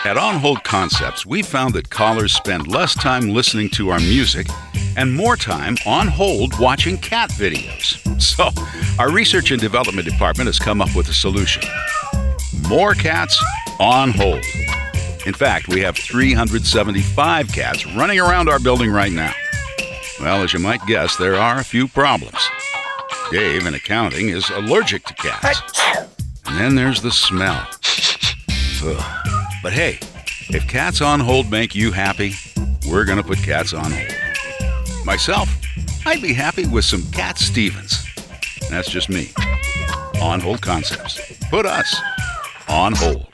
At On Hold Concepts, we found that callers spend less time listening to our music and more time on hold watching cat videos. So, our research and development department has come up with a solution. More cats on hold. In fact, we have 375 cats running around our building right now. Well, as you might guess, there are a few problems. Dave, in accounting, is allergic to cats. And then there's the smell. Ugh. But hey, if cats on hold make you happy, we're going to put cats on hold. Myself, I'd be happy with some Cat Stevens. That's just me. On Hold Concepts. Put us on hold.